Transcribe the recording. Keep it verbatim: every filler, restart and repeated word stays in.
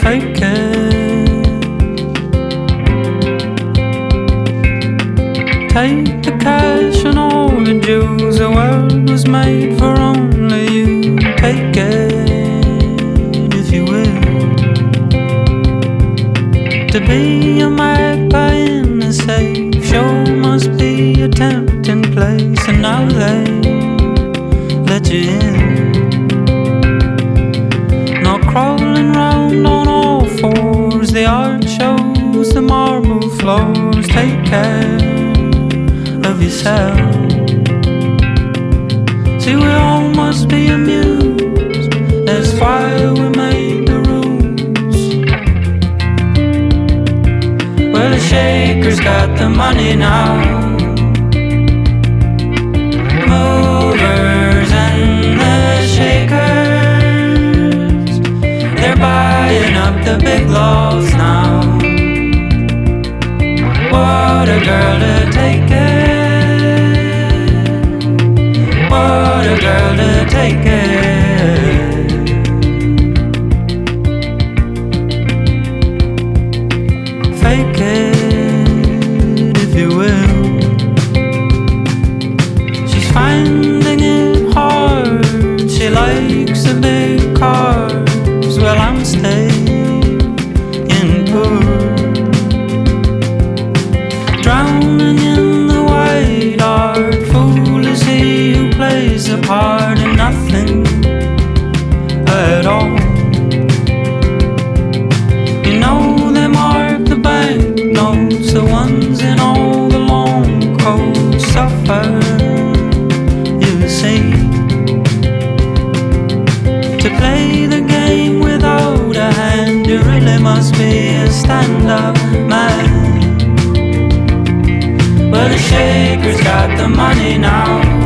take it. Take the cash and all the jewels. The world was made for only you. Take it, if you will. To be a magpie in a safe sure must be a tempting place. And now they let you in. Not crawling round on all fours. The art shows the marble floors. Take care of yourself. See, we all must be amused. That's why we made the rules. Well, the shaker's got the money now. Movers and the shakers, they're buying up the big lots now. What a girl to take it. What a girl to take it. Fake it, if you will. She's finding it hard. She likes the big cars. Well, I'm staying poor, drowning in the white art. Fool is he who plays a part in nothing at all. You know they mark the banknotes, the ones in all the long coats suffer, you see. To play the game without a hand, you really must be a stand-up man. Well, the shaker's got the money now.